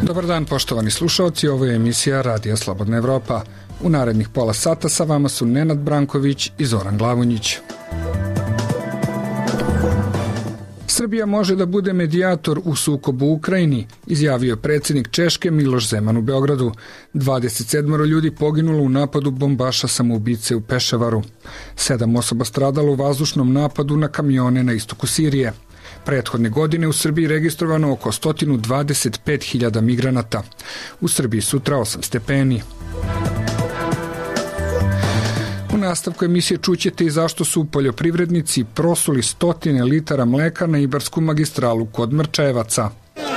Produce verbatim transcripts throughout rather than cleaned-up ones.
Dobar dan, poštovani slušalci, ovo je emisija Radija Slobodna Evropa. U narednih pola sata sa vama su Nenad Branković i Zoran Glavonjić. Srbija može da bude medijator u sukobu u Ukrajini, izjavio predsjednik Češke Miloš Zeman u Beogradu. dvadeset sedam ljudi poginulo u napadu bombaša samoubice u Peševaru. Sedam osoba stradalo u vazdušnom napadu na kamione na istoku Sirije. Prethodne godine u Srbiji registrovano oko sto dvadeset pet hiljada migranata. U Srbiji sutra osam stepeni. U nastavku emisije čućete i zašto su poljoprivrednici prosuli stotine litara mleka na Ibarsku magistralu kod Mrčajevaca.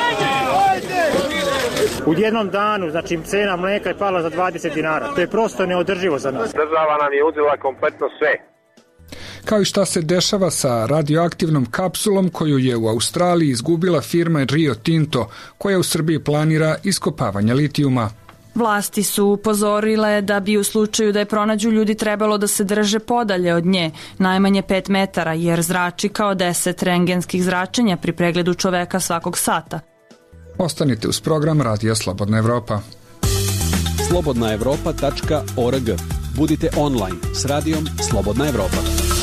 U jednom danu, znači, cena mleka je pala za dvadeset dinara. To je prosto neodrživo za nas. Država nam je uzela kompletno sve. Kao i šta se dešava sa radioaktivnom kapsulom koju je u Australiji izgubila firma Rio Tinto, koja u Srbiji planira iskopavanje litijuma. Vlasti su upozorile da bi u slučaju da je pronađu ljudi trebalo da se drže podalje od nje, najmanje pet metara, jer zrači kao deset rentgenskih zračenja pri pregledu čoveka svakog sata. Ostanite uz program Radija Slobodna Evropa. slobodna evropa tačka org. Budite online s radijom Slobodna Evropa.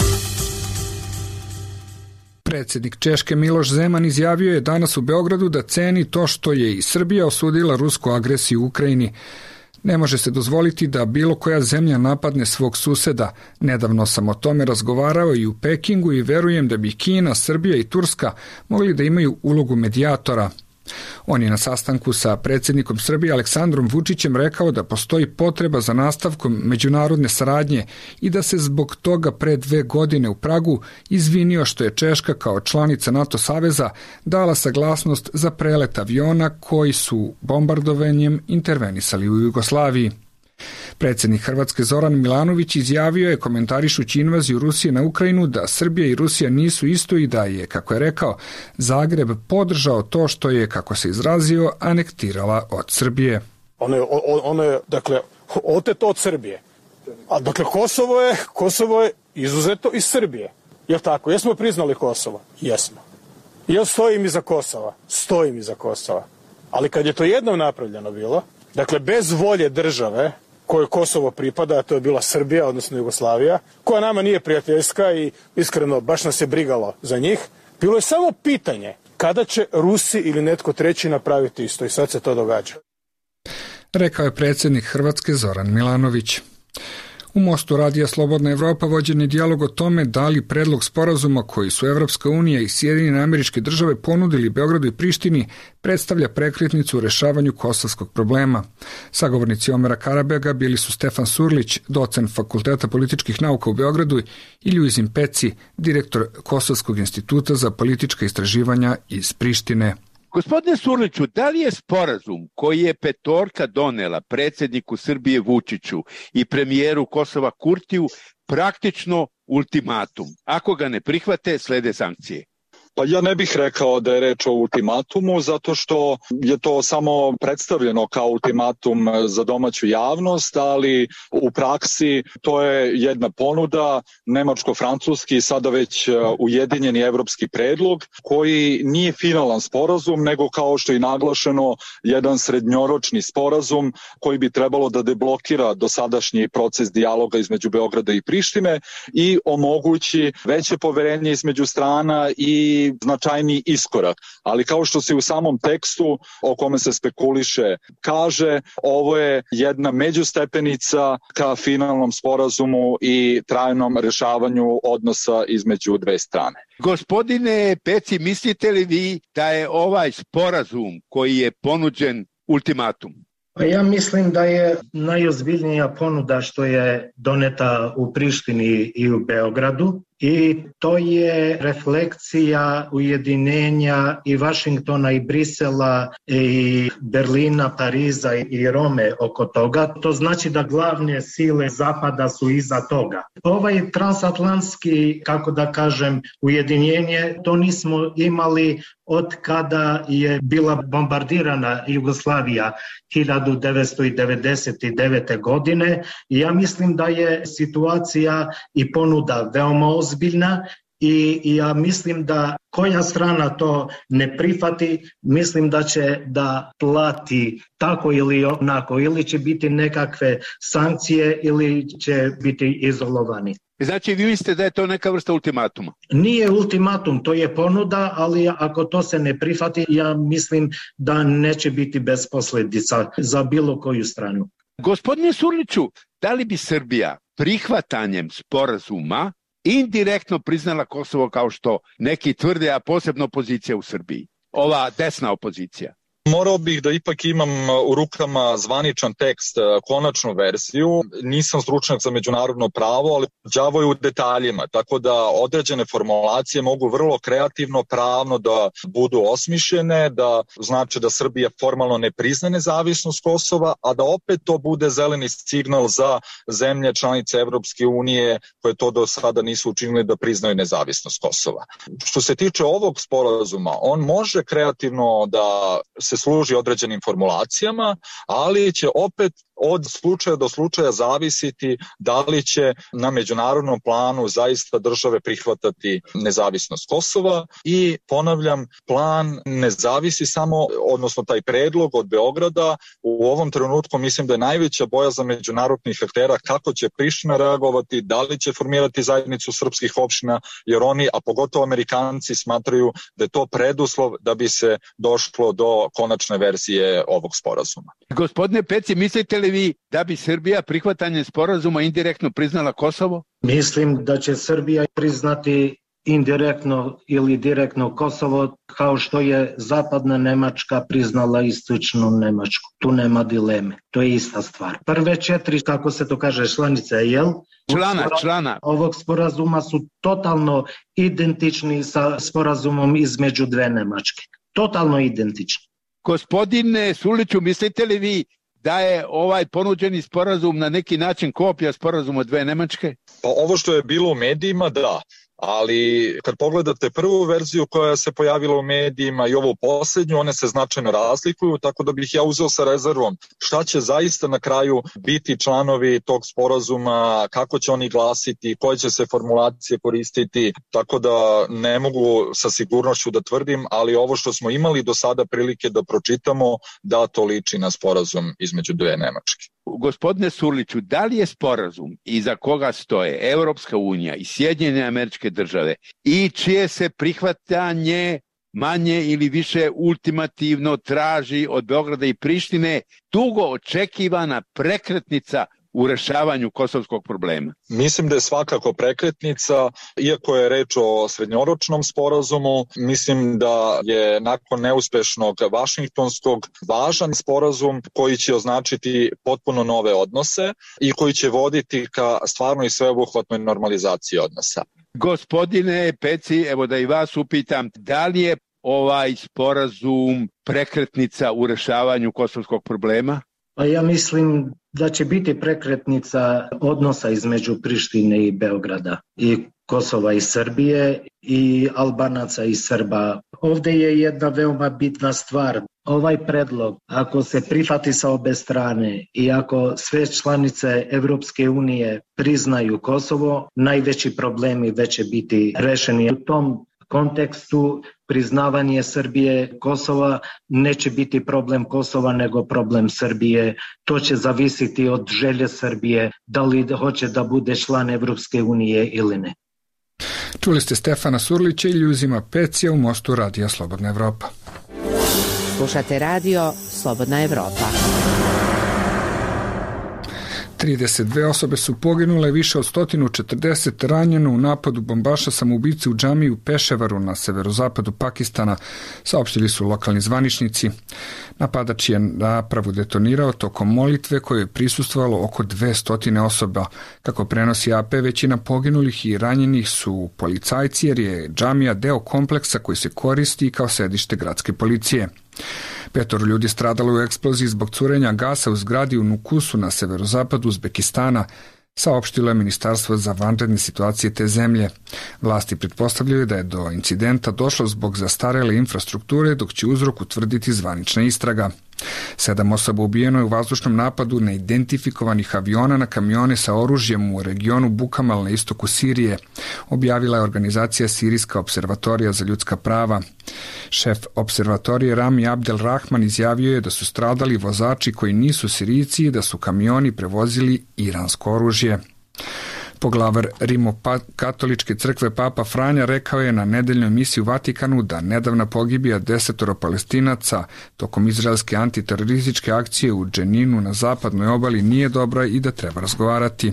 Predsjednik Češke Miloš Zeman izjavio je danas u Beogradu da ceni to što je i Srbija osudila rusku agresiju u Ukrajini. Ne može se dozvoliti da bilo koja zemlja napadne svog suseda. Nedavno sam o tome razgovarao i u Pekingu i verujem da bi Kina, Srbija i Turska mogli da imaju ulogu medijatora. On je na sastanku sa predsjednikom Srbije Aleksandrom Vučićem rekao da postoji potreba za nastavkom međunarodne saradnje i da se zbog toga pre dve godine u Pragu izvinio što je Češka kao članica NATO saveza dala saglasnost za prelet aviona koji su bombardovanjem intervenisali u Jugoslaviji. Predsjednik Hrvatske Zoran Milanović izjavio je komentarišući invaziju Rusije na Ukrajinu da Srbija i Rusija nisu isto i da je, kako je rekao, Zagreb podržao to što je, kako se izrazio, anektirala od Srbije. Ono je, ono je dakle, oteto od Srbije. A dakle, Kosovo je, Kosovo je izuzeto iz Srbije. Jel tako? Jesmo priznali Kosovo? Jesmo. Jel stojim iza Kosova? Stojim iza Kosova. Ali kad je to jednom napravljeno bilo, dakle, bez volje države kojoj Kosovo pripada, a to je bila Srbija, odnosno Jugoslavija, koja nama nije prijateljska i iskreno baš nas je brigalo za njih, bilo je samo pitanje kada će Rusi ili netko treći napraviti isto i sad se to događa. Rekao je predsjednik Hrvatske Zoran Milanović. U Mostu Radija Slobodna Evropa vođen je dijalog o tome da li predlog sporazuma koji su Evropska unija i Sjedinjene Američke Države ponudili Beogradu i Prištini predstavlja prekretnicu u rešavanju kosovskog problema. Sagovornici Omera Karabega bili su Stefan Surlić, docent Fakulteta političkih nauka u Beogradu, i Ljuzin Peci, direktor Kosovskog instituta za politička istraživanja iz Prištine. Gospodine Surliću, da li je sporazum koji je petorka donela predsjedniku Srbije Vučiću i premijeru Kosova Kurtiju praktično ultimatum? Ako ga ne prihvate, slede sankcije. Pa ja ne bih rekao da je reč o ultimatumu, zato što je to samo predstavljeno kao ultimatum za domaću javnost, ali u praksi to je jedna ponuda, nemačko-francuski, sada već ujedinjeni evropski predlog, koji nije finalan sporazum, nego kao što je naglašeno, jedan srednjoročni sporazum koji bi trebalo da deblokira dosadašnji proces dijaloga između Beograda i Prištine i omogući veće poverenje između strana i značajni iskorak. Ali kao što se u samom tekstu o kome se spekuliše kaže, ovo je jedna međustepenica ka finalnom sporazumu i trajnom rešavanju odnosa između dve strane. Gospodine Peci, mislite li vi da je ovaj sporazum koji je ponuđen ultimatum? Pa ja mislim da je najozbiljnija ponuda što je doneta u Prištini i u Beogradu i to je reflekcija ujedinjenja i Vašingtona i Brisela i Berlina, Pariza i Rome oko toga. To znači da glavne sile Zapada su iza toga. Ovaj transatlantski, kako da kažem, ujedinjenje, to nismo imali od kada je bila bombardirana Jugoslavija hiljadu devetsto devedeset devete. godine. I ja mislim da je situacija i ponuda veoma ozbiljna i ja mislim da koja strana to ne prihvati, mislim da će da plati tako ili onako, ili će biti nekakve sankcije ili će biti izolovani. Znači vi mislite da je to neka vrsta ultimatuma? Nije ultimatum, to je ponuda, ali ako to se ne prihvati, ja mislim da neće biti bez posljedica za bilo koju stranu. Gospodine Surliću, da li bi Srbija prihvatanjem sporazuma indirektno priznala Kosovo kao što neki tvrde, a posebno opozicija u Srbiji, ova desna opozicija? Morao bih da ipak imam u rukama zvaničan tekst, konačnu verziju. Nisam stručnjak za međunarodno pravo, ali đavo je u detaljima, tako da određene formulacije mogu vrlo kreativno, pravno da budu osmišljene, da znači da Srbija formalno ne prizna nezavisnost Kosova, a da opet to bude zeleni signal za zemlje članice Evropske unije koje to do sada nisu učinili da priznaju nezavisnost Kosova. Što se tiče ovog sporazuma, on može kreativno da se služi određenim formulacijama, ali će opet od slučaja do slučaja zavisiti da li će na međunarodnom planu zaista države prihvatati nezavisnost Kosova i ponavljam, plan ne zavisi samo, odnosno taj predlog od Beograda, u ovom trenutku mislim da je najveća bojazan međunarodnih aktera kako će Priština reagovati, da li će formirati zajednicu srpskih opština, jer oni, a pogotovo Amerikanci, smatraju da je to preduslov da bi se došlo do konačne verzije ovog sporazuma. Gospodine Peci, mislite li vi da bi Srbija prihvatanjem sporazuma indirektno priznala Kosovo? Mislim da će Srbija priznati indirektno ili direktno Kosovo kao što je zapadna Nemačka priznala istočnu Nemačku. Tu nema dileme. To je ista stvar. Prve četiri, kako se to kaže, članice, jel? Člana, člana. Ovog sporazuma su totalno identični sa sporazumom između dve Nemačke. Totalno identični. Gospodine Surliću, mislite li vi da je ovaj ponuđeni sporazum na neki način kopija sporazuma dve Nemačke? Pa ovo što je bilo u medijima, da. Ali kad pogledate prvu verziju koja se pojavila u medijima i ovu posljednju, one se značajno razlikuju, tako da bih ja uzeo sa rezervom šta će zaista na kraju biti članovi tog sporazuma, kako će oni glasiti, koje će se formulacije koristiti, tako da ne mogu sa sigurnošću da tvrdim, ali ovo što smo imali do sada prilike da pročitamo, da to liči na sporazum između dve Nemačke. Gospodine Surliću, da li je sporazum iza koga stoje Evropska unija i Sjedinjene Američke Države i čije se prihvatanje manje ili više ultimativno traži od Beograda i Prištine dugo očekivana prekretnica u rešavanju kosovskog problema? Mislim da je svakako prekretnica, iako je reč o srednjoročnom sporazumu, mislim da je nakon neuspešnog Vašingtonskog važan sporazum koji će označiti potpuno nove odnose i koji će voditi ka stvarno i sveobuhvatnoj normalizaciji odnosa. Gospodine Peci, evo da i vas upitam, da li je ovaj sporazum prekretnica u rešavanju kosovskog problema? Pa ja mislim da će biti prekretnica odnosa između Prištine i Beograda i Kosova i Srbije i Albanaca i Srba. Ovdje je jedna veoma bitna stvar. Ovaj predlog, ako se prihvati sa obe strane i ako sve članice Evropske unije priznaju Kosovo, najveći problemi već će biti rešeni. U tom kontekstu priznavanje Srbije Kosova neće biti problem Kosova nego problem Srbije. To će zavisiti od želje Srbije da li hoće da bude član Evropske unije ili ne. Čuli ste Stefana Surlića i Ljuzima Pecija u Mostu Radija Slobodna Evropa. Slušate radio Slobodna Evropa. trideset dve osobe su poginule, više od sto četrdeset ranjeno u napadu bombaša samoubice u džamiji u Peševaru na severozapadu Pakistana, saopštili su lokalni zvaničnici. Napadač je napravu detonirao tokom molitve koje je prisustvovalo oko dvesta osoba. Kako prenosi A P, većina poginulih i ranjenih su policajci jer je džamija deo kompleksa koji se koristi kao sedište gradske policije. Petoro ljudi stradalo u eksploziji zbog curenja gasa u zgradi u Nukusu na severozapadu Uzbekistana, saopštilo je Ministarstvo za vanredne situacije te zemlje. Vlasti pretpostavljaju da je do incidenta došlo zbog zastarele infrastrukture, dok će uzrok utvrditi zvanična istraga. Sedam osoba ubijeno je u vazdušnom napadu neidentifikovanih aviona na kamione sa oružjem u regionu Bukamal na istoku Sirije, objavila je organizacija Sirijska observatorija za ljudska prava. Šef observatorije Rami Abdel Rahman izjavio je da su stradali vozači koji nisu Sirijci i da su kamioni prevozili iransko oružje. Poglavar Rimokatoličke crkve Papa Franja rekao je na nedeljnoj misiji u Vatikanu da nedavna pogibija desetoro Palestinaca tokom izraelske antiterorističke akcije u Dženinu na zapadnoj obali nije dobra i da treba razgovarati.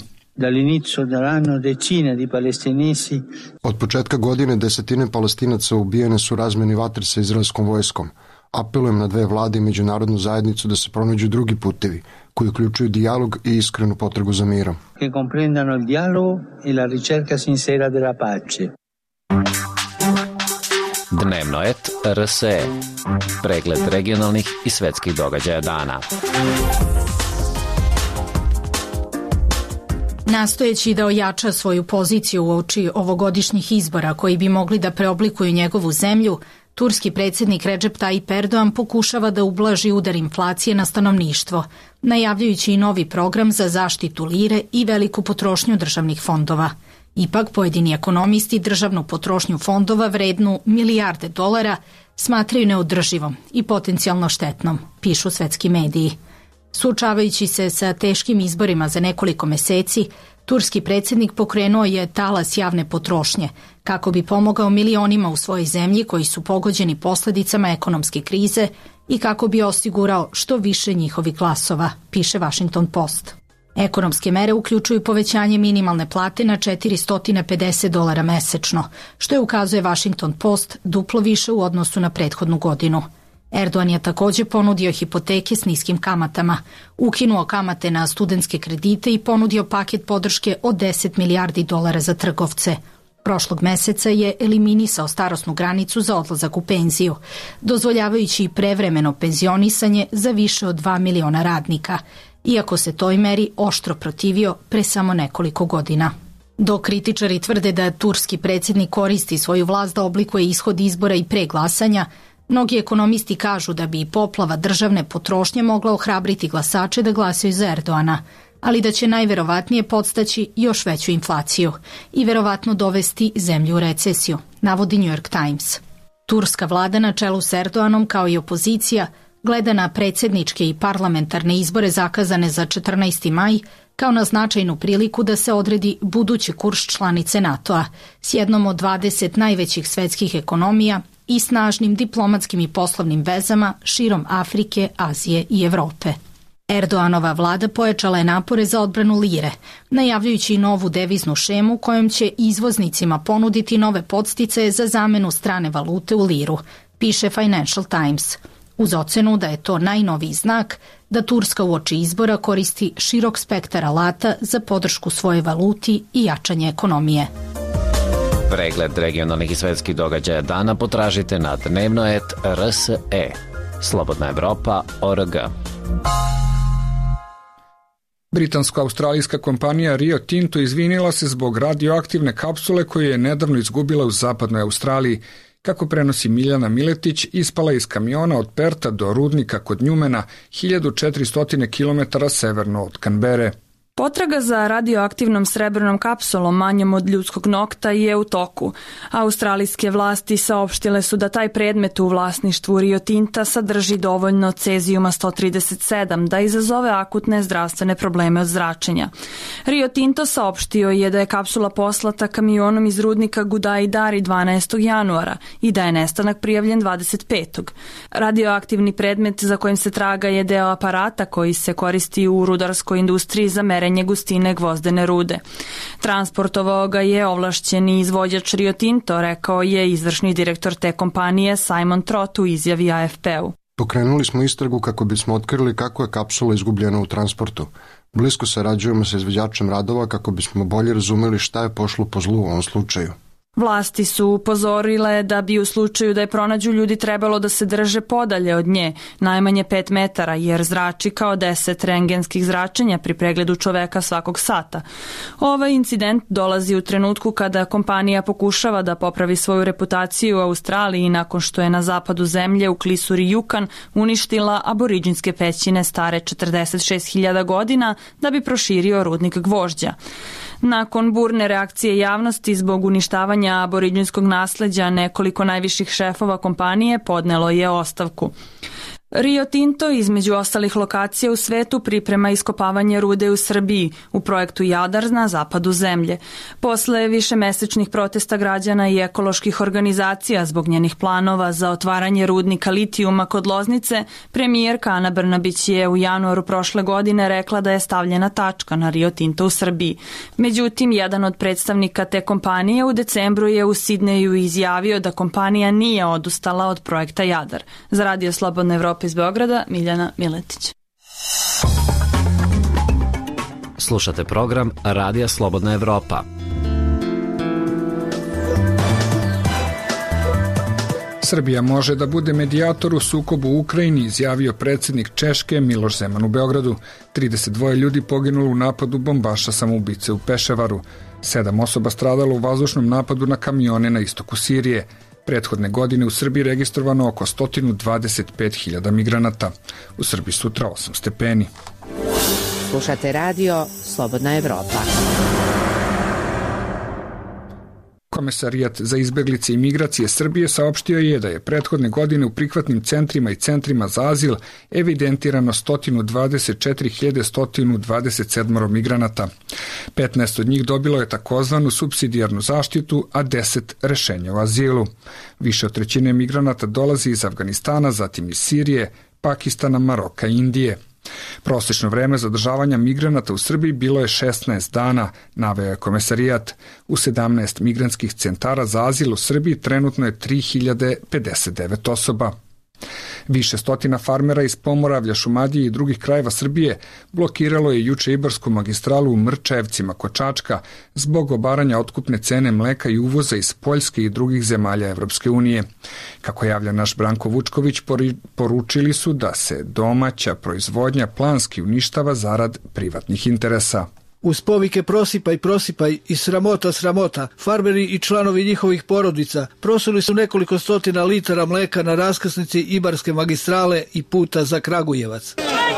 Od početka godine desetine Palestinaca ubijene su razmeni vatre sa izraelskom vojskom. Apelujem na dve vlade i međunarodnu zajednicu da se pronađu drugi putevi koji uključuju dijalog i iskrenu potragu za mirom. Dnevno et R S E. Pregled regionalnih i svetskih događaja dana. Nastojeći da ojača svoju poziciju u oči ovogodišnjih izbora koji bi mogli da preoblikuju njegovu zemlju, turski predsjednik Recep Tayyip Erdogan pokušava da ublaži udar inflacije na stanovništvo, najavljujući i novi program za zaštitu lire i veliku potrošnju državnih fondova. Ipak, pojedini ekonomisti državnu potrošnju fondova vrednu milijarde dolara smatraju neodrživom i potencijalno štetnom, pišu svetski mediji. Suočavajući se sa teškim izborima za nekoliko meseci, turski predsjednik pokrenuo je talas javne potrošnje kako bi pomogao milionima u svojoj zemlji koji su pogođeni posledicama ekonomske krize i kako bi osigurao što više njihovih glasova, piše Washington Post. Ekonomske mere uključuju povećanje minimalne plate na četiristo pedeset dolara mesečno, što je, ukazuje Washington Post, duplo više u odnosu na prethodnu godinu. Erdogan je također ponudio hipoteke s niskim kamatama, ukinuo kamate na studentske kredite i ponudio paket podrške od deset milijardi dolara za trgovce. Prošlog meseca je eliminisao starosnu granicu za odlazak u penziju, dozvoljavajući i prevremeno penzionisanje za više od dva miliona radnika, iako se toj meri oštro protivio pre samo nekoliko godina. Dok kritičari tvrde da turski predsjednik koristi svoju vlast da oblikuje ishod izbora i pre glasanja, mnogi ekonomisti kažu da bi poplava državne potrošnje mogla ohrabriti glasače da glasaju za Erdogana, ali da će najverovatnije podstaći još veću inflaciju i verovatno dovesti zemlju u recesiju, navodi New York Times. Turska vlada na čelu s Erdoganom, kao i opozicija, gleda na predsjedničke i parlamentarne izbore zakazane za četrnaesti maj kao na značajnu priliku da se odredi budući kurs članice NATO-a s jednom od dvadeset najvećih svetskih ekonomija i snažnim diplomatskim i poslovnim vezama širom Afrike, Azije i Evrope. Erdoganova vlada pojačala je napore za odbranu lire, najavljujući i novu deviznu šemu kojom će izvoznicima ponuditi nove podsticaje za zamenu strane valute u liru, piše Financial Times, uz ocenu da je to najnoviji znak da Turska uoči izbora koristi širok spektar alata za podršku svoje valuti i jačanje ekonomije. Pregled regionalnih i svetskih događaja dana potražite na dnevno et R S E. Slobodna Evropa O R G. Britansko-australijska kompanija Rio Tinto izvinila se zbog radioaktivne kapsule koju je nedavno izgubila u zapadnoj Australiji. Kako prenosi Miljana Miletić, ispala iz kamiona od Perta do rudnika kod Njumena, hiljadu četiristo kilometara severno od Kanbere. Potraga za radioaktivnom srebrnom kapsulom manjom od ljudskog nokta je u toku. Australijske vlasti saopštile su da taj predmet u vlasništvu Rio Tinta sadrži dovoljno cezijuma sto trideset sedam da izazove akutne zdravstvene probleme od zračenja. Rio Tinto saopštio je da je kapsula poslata kamionom iz rudnika Gudai-Dari dvanaestog januara i da je nestanak prijavljen dvadeset petog Radioaktivni predmet za kojim se traga je deo aparata koji se koristi u rudarskoj industriji za merenje gustine gvozdene rude. Transportovao ga je ovlašćeni izvođač Rio Tinto, rekao je izvršni direktor te kompanije Simon Trott u izjavi A F P-u. Pokrenuli smo istragu kako bismo otkrili kako je kapsula izgubljena u transportu. Blisko sarađujemo sa izvođačem radova kako bismo bolje razumeli šta je pošlo po zlu u ovom slučaju. Vlasti su upozorile da bi u slučaju da je pronađu ljudi trebalo da se drže podalje od nje, najmanje pet metara, jer zrači kao deset rengenskih zračenja pri pregledu čoveka svakog sata. Ovaj incident dolazi u trenutku kada kompanija pokušava da popravi svoju reputaciju u Australiji nakon što je na zapadu zemlje u klisuri Yukon uništila aboriđinske pećine stare četrdeset šest hiljada godina da bi proširio rudnik gvožđa. Nakon burne reakcije javnosti zbog uništavanja aboriđinskog nasleđa, nekoliko najviših šefova kompanije podnelo je ostavku. Rio Tinto između ostalih lokacija u svetu priprema iskopavanje rude u Srbiji u projektu Jadar na zapadu zemlje. Posle višemesečnih protesta građana i ekoloških organizacija zbog njenih planova za otvaranje rudnika litijuma kod Loznice, premijerka Ana Brnabić je u januaru prošle godine rekla da je stavljena tačka na Rio Tinto u Srbiji. Međutim, jedan od predstavnika te kompanije u decembru je u Sidneju izjavio da kompanija nije odustala od projekta Jadar. Za Radio Slobodna Evropa iz Beograda, Miljana Miletić. Slušate program Radija Slobodna Evropa. Srbija može da bude medijator u sukobu u Ukrajini, izjavio predsjednik Češke Miloš Zeman u Beogradu. trideset dva ljudi poginulo u napadu bombaša samoubice u Peševaru. Sedam osoba stradalo u vazdušnom napadu na kamione na istoku Sirije. Prethodne godine u Srbiji registrovano oko sto dvadeset pet hiljada migranata. U Srbiji sutra osam stepeni. Slušate radio Slobodna Evropa. Komesarijat za izbeglice i migracije Srbije saopštio je da je prethodne godine u prihvatnim centrima i centrima za azil evidentirano sto dvadeset četiri hiljade sto dvadeset sedam migranata. petnaest od njih dobilo je takozvanu supsidijarnu zaštitu, a deset rešenja o azilu. Više od trećine migranata dolazi iz Afganistana, zatim iz Sirije, Pakistana, Maroka i Indije. Prosečno vreme zadržavanja migranata u Srbiji bilo je šesnaest dana, naveo je komesarijat. U sedamnaest migrantskih centara za azil u Srbiji trenutno je tri hiljade pedeset devet osoba. Više stotina farmera iz Pomoravlja, Šumadije i drugih krajeva Srbije blokiralo je juče Ibarsku magistralu u Mrčajevcima kod Čačka zbog obaranja otkupne cene mleka i uvoza iz Poljske i drugih zemalja Evropske unije. Kako javlja naš Branko Vučković, poručili su da se domaća proizvodnja planski uništava zarad privatnih interesa. Uz povike prosipaj, prosipaj i sramota, sramota, farmeri i članovi njihovih porodica prosuli su nekoliko stotina litara mleka na raskrsnici Ibarske magistrale i puta za Kragujevac.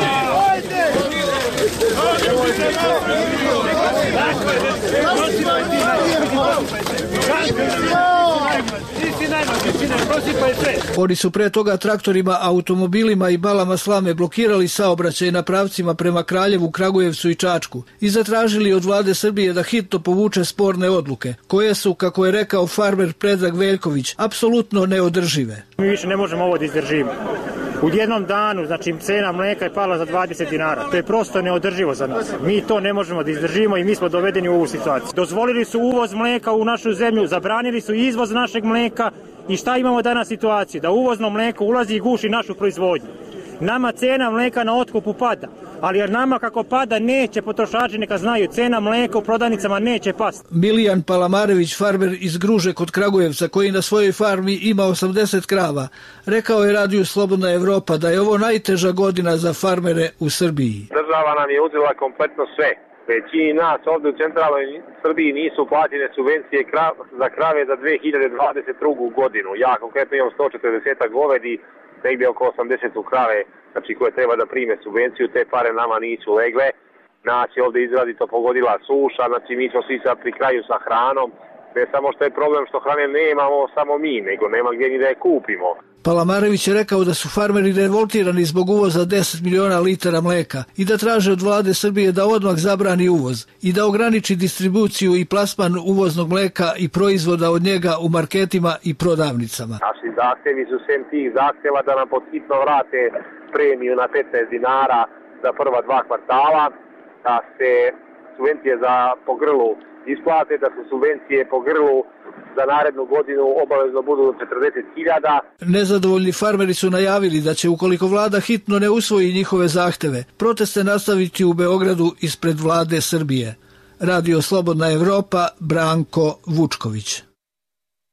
Oni su pre toga traktorima, automobilima i balama slame blokirali saobraćaj na pravcima prema Kraljevu, Kragujevcu i Čačku i zatražili od vlade Srbije da hitno povuče sporne odluke, koje su, kako je rekao farmer Predrag Veljković, apsolutno neodržive. Mi više ne možemo ovo da izdržimo. U jednom danu, znači, cena mleka je pala za dvadeset dinara. To je prosto neodrživo za nas. Mi to ne možemo da izdržimo i mi smo dovedeni u ovu situaciju. Dozvolili su uvoz mleka u našu zemlju, zabranili su izvoz našeg mleka i šta imamo danas situaciju? Da uvozno mleko ulazi i guši našu proizvodnju. Nama cena mleka na otkupu pada, ali jer nama kako pada neće, potrošači neka znaju, cena mleka u prodavnicama neće pasti. Milijan Palamarević, farmer iz Gruže kod Kragujevca, koji na svojoj farmi ima osamdeset krava, rekao je Radiju Slobodna Evropa da je ovo najteža godina za farmere u Srbiji. Država nam je uzela kompletno sve. Većini nas ovdje u centralnoj Srbiji nisu plaćene subvencije za krave za dve hiljade dvadeset drugu godinu. Ja konkretno imam sto četrdeset govedi, negdje oko osamdeset krave, znači koje treba da prime subvenciju, te pare nama nisu legle. Nas je ovdje izrazito pogodila suša, znači mi smo svi sad pri kraju sa hranom. Ne samo što je problem što hrane nemamo samo mi, nego nema gdje ni da je kupimo. Palamarević je rekao da su farmeri revoltirani zbog uvoza deset miliona litara mleka i da traže od vlade Srbije da odmah zabrani uvoz i da ograniči distribuciju i plasman uvoznog mleka i proizvoda od njega u marketima i prodavnicama. Naši zahtevi su sem tih zahteva da nam podhitno vrate premiju na petnaest dinara za prva dva kvartala, da se subvencije za pogrlu isplate, da su subvencije po grlu za narednu godinu obavezno budu četrdeset hiljada. Nezadovoljni farmeri su najavili da će, ukoliko vlada hitno ne usvoji njihove zahteve, proteste nastaviti u Beogradu ispred vlade Srbije. Radio Slobodna Evropa, Branko Vučković.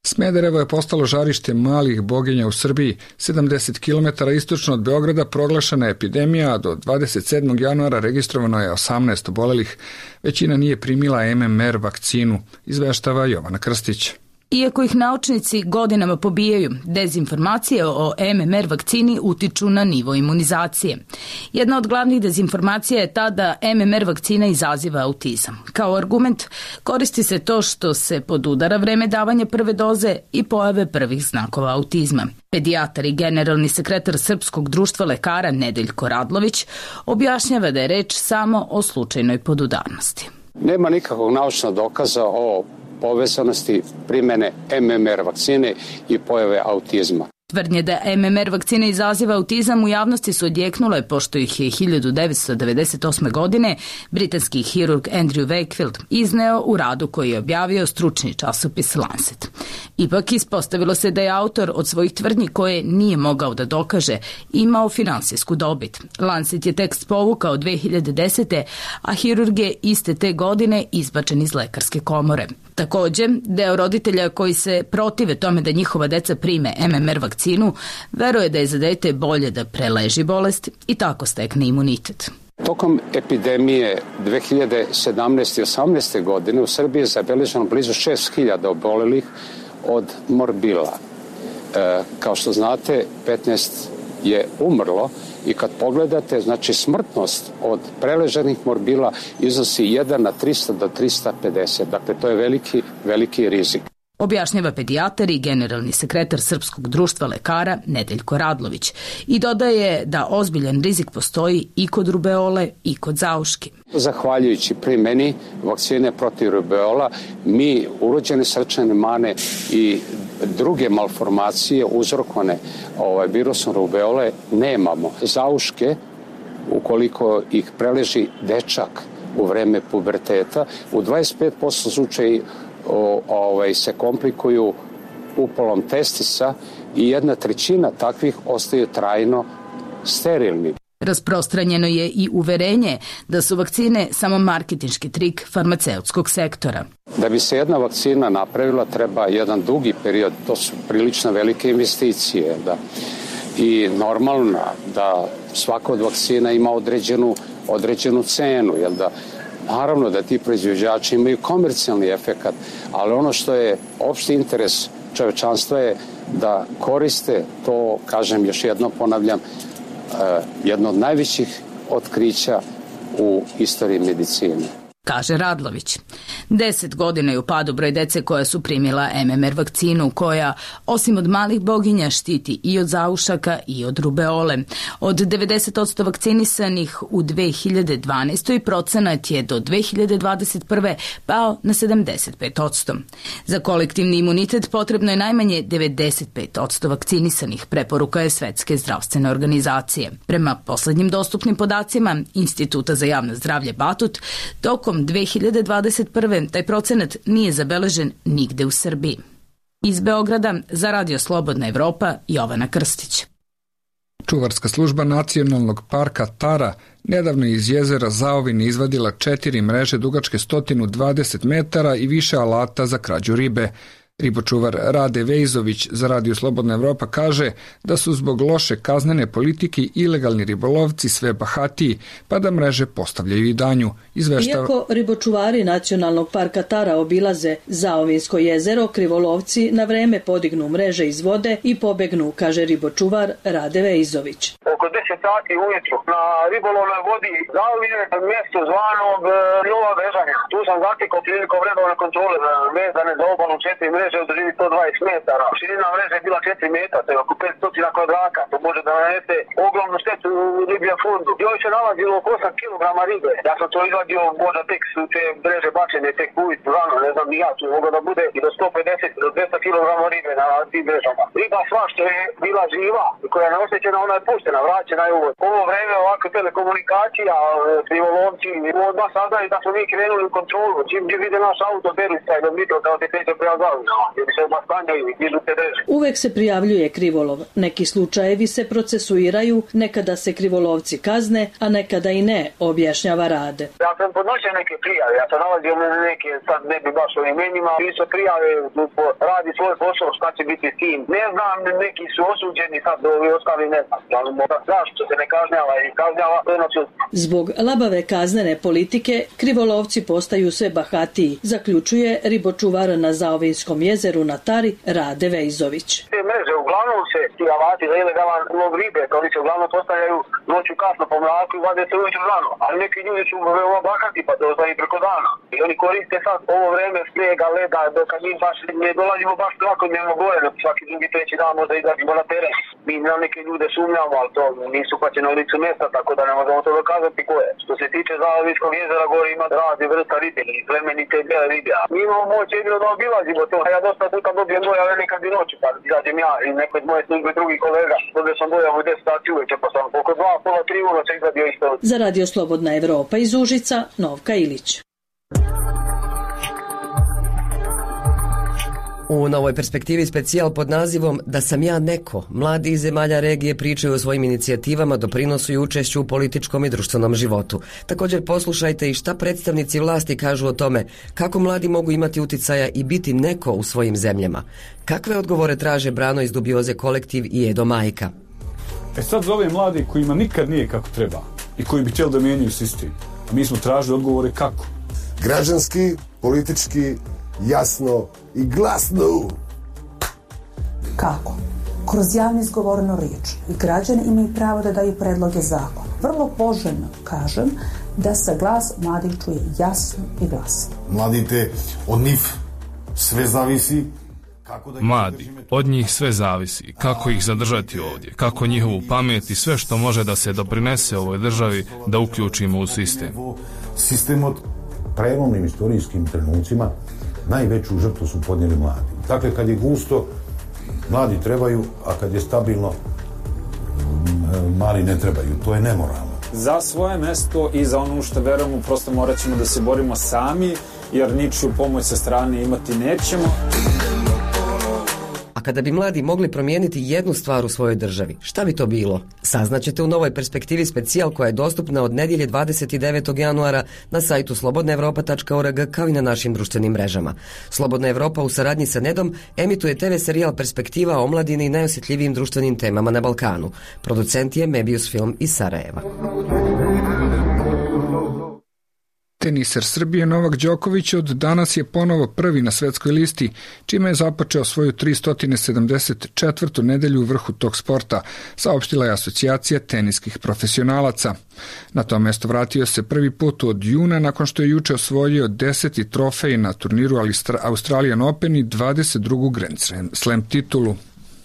Smederevo je postalo žarište malih boginja u Srbiji. sedamdeset kilometara istočno od Beograda proglašena je epidemija, a do dvadeset sedmog januara registrovano je osamnaest obolelih. Većina nije primila M M R vakcinu, izveštava Jovana Krstić. Iako ih naučnici godinama pobijaju, dezinformacije o M M R vakcini utiču na nivo imunizacije. Jedna od glavnih dezinformacija je ta da M M R vakcina izaziva autizam. Kao argument koristi se to što se podudara vreme davanja prve doze i pojave prvih znakova autizma. Pedijatar i generalni sekretar Srpskog društva lekara Nedeljko Radlović objašnjava da je reč samo o slučajnoj podudarnosti. Nema nikakvog naučnog dokaza o povezanosti primene M M R vakcine i pojave autizma. Tvrdnje da M M R vakcina izaziva autizam u javnosti su odjeknule pošto ih je hiljadu devetsto devedeset osme. godine britanski hirurg Andrew Wakefield izneo u radu koji je objavio stručni časopis Lancet. Ipak ispostavilo se da je autor od svojih tvrdnji koje nije mogao da dokaže imao finansijsku dobit. Lancet je tekst povukao dve hiljade desete. a hirurg je iste te godine izbačen iz lekarske komore. Takođe, deo roditelja koji se protive tome da njihova deca prime M M R vakcinu, veruje da je za dete bolje da preleži bolest i tako stekne imunitet. Tokom epidemije dve hiljade sedamnaeste. i osamnaeste. godine u Srbiji je zabeleženo blizu šest hiljada obolelih od morbila. E, kao što znate, petnaest je umrlo i kad pogledate, znači smrtnost od preleženih morbila iznosi jedan na trista do trista pedeset. Dakle, to je veliki, veliki rizik. Objašnjava pedijatar i generalni sekretar Srpskog društva lekara Nedeljko Radlović i dodaje da ozbiljan rizik postoji i kod rubeole i kod zauški. Zahvaljujući primeni vakcine protiv rubeola, mi urođene srčane mane i druge malformacije uzrokovane ovaj, virusom rubeole nemamo. Zauške, ukoliko ih preleži dečak u vreme puberteta, u dvadeset pet posto slučaja O, ovaj, se komplikuju upalom testisa i jedna trećina takvih ostaju trajno sterilni. Rasprostranjeno je i uverenje da su vakcine samo marketinški trik farmaceutskog sektora. Da bi se jedna vakcina napravila treba jedan dugi period, to su prilično velike investicije. Da. I normalno da svaka od vakcina ima određenu, određenu cenu, jel da naravno da ti proizvođači imaju komercijalni efekat, ali ono što je opšti interes čovečanstva je da koriste to, kažem još jednom ponavljam, jedno od najvećih otkrića u istoriji medicine. Kaže Radlović. Deset godina je u padu broj dece koja su primila M M R vakcinu, koja, osim od malih boginja, štiti i od zaušaka i od rubeole. Od devedeset posto vakcinisanih u dve hiljade dvanaestoj. procenat je do dve hiljade dvadeset prve. pao na sedamdeset pet posto. Za kolektivni imunitet potrebno je najmanje devedeset pet posto vakcinisanih, preporuka je Svetske zdravstvene organizacije. Prema poslednjim dostupnim podacima Instituta za javno zdravlje Batut, tokom dve hiljade dvadeset prve. taj procenat nije zabeležen nigde u Srbiji. Iz Beograda za Radio Slobodna Evropa, Jovana Krstić. Čuvarska služba Nacionalnog parka Tara nedavno iz jezera Zaovin izvadila četiri mreže dugačke sto dvadeset metara i više alata za krađu ribe. Ribočuvar Rade Vejzović za Radio Slobodna Evropa kaže da su zbog loše kaznene politike ilegalni ribolovci sve bahatiji, pa da mreže postavljaju i danju. Izveštava... Iako ribočuvari Nacionalnog parka Tara obilaze Zaovinsko jezero, krivolovci na vreme podignu mreže iz vode i pobegnu, kaže ribočuvar Rade Vejzović. Oko deset sati ujutru na ribolovnoj vodi Zaovin je mjesto zvanog Nova Vežanja. Tu sam zatikao prilikom redovne kontrole vezane za obalu četiri mreže u dužini sto dvadeset metara. Širina mreže je bila četiri metra, to je oko petsto kvadrata. To može da nanese ogromnu štetu u ribljem fondu. Joj se nalazilo oko osam kilograma ribe. Ja sam to izvadio, možda tek su te mreže bačene, tek ujutru rano, ne znam ni ja, tu mogu da bude i do sto pedeset do dvesta kilograma ribe na tim mrežama. Riba sva što je bila živa, koja je neoštećena, ona je puštena, vraćena je uvod. Ovo vreme ovako telekomunikacija, krivolovci, odmah saznaju da smo mi krenuli u kontrolu. Čim vide naš auto, beru taj do mitro kao te kreće prema Zavu. kaznama, jer se obastanjaju i dižu te reže. Uvek se prijavljuje krivolov. Neki slučajevi se procesuiraju, nekada se krivolovci kazne, a nekada i ne, objašnjava Rade. Ja sam podnošao neke prijave, ja sam nalazio neke, sad ne bi baš o imenima, i su prijave, radi svoj posao, šta će biti s tim. Ne znam, neki su osuđeni, sad ovi ostali ne znam. Ali možda zašto se ne kažnjava i kažnjava, to je na sud. Zbog labave kaznene politike, krivolovci postaju sve bahatiji, zaključuje ribočuvar na Zaovinskom jezeru na Tari Rade Vejzović. Te mreže, uglavnom se ti alati za ilegalan lov ribe, oni se uglavnom postavljaju noću kasno po mraku i vade se ujutru rano. Ali neki ljudi su veoma bahati, pa to ostaje preko dana. I oni koriste sad ovo vreme snijega, leda, dok mi baš ne dolazimo baš svakodnevno gore, dok svaki drugi treći dan možda izađemo na teren. Mi na neke ljude sumnjamo, ali to nisu paćene u licu mjesta, tako da ne možemo to dokazati ko je. Što se tiče Zaovinskog jezera, gore ima razni vrsta ribe, plemenite i bele ribe. Mi imamo moć jedino da obilazimo to, a ja dosta puta dobijem dojave nekad i noću, pa izađem ja i neko od moje službe drugih kolega, dobio sam dojavu u deset sati uveče, pa sam oko dva, pola, tri unoća izvadio isto. Za Radio Slobodna Evropa iz Užica, Novka Ilić. U novoj perspektivi specijal pod nazivom Da sam ja neko, mladi iz zemalja regije pričaju o svojim inicijativama, doprinosu i učešću u političkom i društvenom životu. Također poslušajte i šta predstavnici vlasti kažu o tome kako mladi mogu imati uticaja i biti neko u svojim zemljama. Kakve odgovore traže Brano iz Dubioze kolektiv i Edo Majka. E sad za ove mladi kojima nikad nije kako treba i koji bi htjeli da mijenjaju sistem, a mi smo tražili odgovore kako. Građanski, politički, jasno i glasno. Kako? Kroz javno izgovorenu riječ. I građani imaju pravo da daju predloge zakona. Vrlo poželjno kažem da se glas mladih čuje jasno i glasno. Mladite, od njih sve zavisi. Mladi, od njih sve zavisi. Kako ih zadržati ovdje, kako njihovu pamet i sve što može da se doprinese ovoj državi da uključimo u sistem. Sistem od prelomnim istorijskim trenucima najveću žrtvu su podnijeli mladi. Dakle, kad je gusto, mladi trebaju, a kad je stabilno, mali ne trebaju. To je nemoralno. Za svoje mesto i za ono što verujemo, prosto morat ćemo da se borimo sami, jer ničiju pomoć sa strane imati nećemo. A kada bi mladi mogli promijeniti jednu stvar u svojoj državi, šta bi to bilo? Saznaćete u novoj perspektivi specijal koja je dostupna od nedjelje dvadeset devetog januara na sajtu slobodna evropa tačka org kao i na našim društvenim mrežama. Slobodna Evropa u saradnji sa Nedom emituje te ve serijal Perspektiva o omladini i najosjetljivijim društvenim temama na Balkanu. Producent je Mebius Film iz Sarajeva. Teniser Srbije Novak Đoković od danas je ponovo prvi na svetskoj listi, čime je započeo svoju tristo sedamdeset četvrtu nedelju u vrhu tog sporta, saopštila je asocijacija teniskih profesionalaca. Na to mesto vratio se prvi put od juna nakon što je juče osvojio deseti trofej na turniru Australian Open i dvadeset drugu Grand Slam titulu.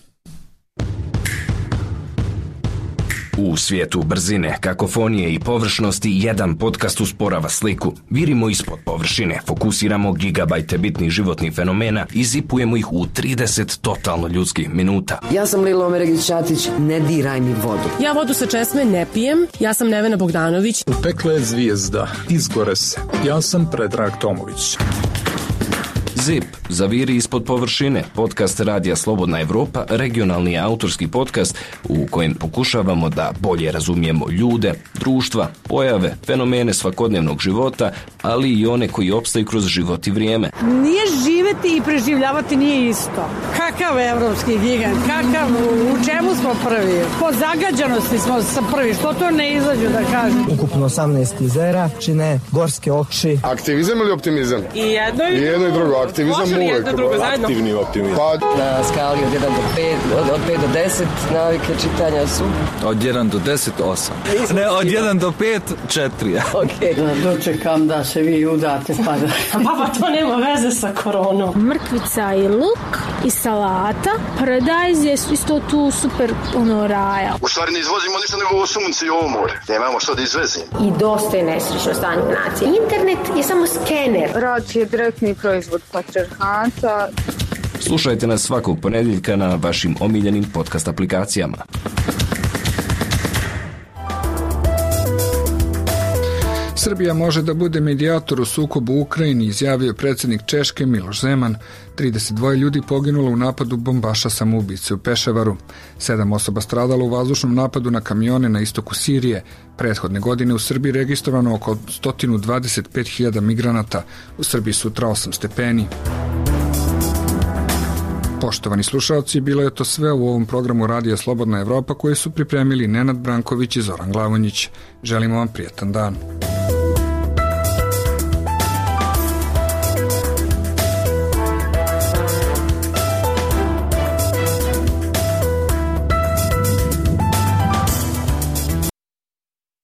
U svijetu brzine, kakofonije i površnosti jedan podcast usporava sliku. Virimo ispod površine, fokusiramo gigabajte bitnih životnih fenomena i zipujemo ih u trideset totalno ljudskih minuta. Ja sam Lilo Omeregić-Ćatić, ne diraj mi vodu. Ja vodu sa česme ne pijem, ja sam Nevena Bogdanović. Pekla je zvijezda, izgore se. Ja sam Predrag Tomović. Zip, zaviri ispod površine, podcast Radija Slobodna Evropa, regionalni autorski podcast u kojem pokušavamo da bolje razumijemo ljude, društva, pojave, fenomene svakodnevnog života, ali i one koji opstaju kroz život i vrijeme. Nije živeti i preživljavati nije isto. Kakav evropski gigant, kakav, u čemu smo prvi? Po zagađanosti smo sa prvi, što to ne izađu da kažem. Ukupno osamnaest klizera, čine gorske oči. Aktivizam ili optimizam? I jedno i, I jedno i drugo. Aktivizam može li jedno drugo zajedno? Aktivni optimizam. Pa... Na skali od jedan do pet, od, od pet do deset, navike čitanja su... Od jedan do deset, osam. Ne, od jedan do pet, četiri. Okay. Da dočekam da se vi udate, pa da... Pa to nema veze sa koronom. Mrkvica i luk i salata. Paradajz je isto tu super ono raja. U stvari ne izvozimo ništa nego ovo sunce i ovo more. Nemamo što da izvezimo. I dosta je nesrećno stanje u naciji. Internet je samo skener. Rad je direktni proizvod patriarhata. Slušajte nas svakog ponedjeljka na vašim omiljenim podcast aplikacijama. Srbija može da bude medijator u sukobu u Ukrajini, izjavio predsjednik Češke Miloš Zeman. trideset dva ljudi poginulo u napadu bombaša samoubice u Peševaru. Sedam osoba stradalo u vazdušnom napadu na kamione na istoku Sirije. Prethodne godine u Srbiji registrovano oko sto dvadeset pet hiljada migranata. U Srbiji sutra osam stepeni. Poštovani slušalci, bilo je to sve u ovom programu Radija Slobodna Evropa koje su pripremili Nenad Branković i Zoran Glavonjić. Želimo vam prijetan dan.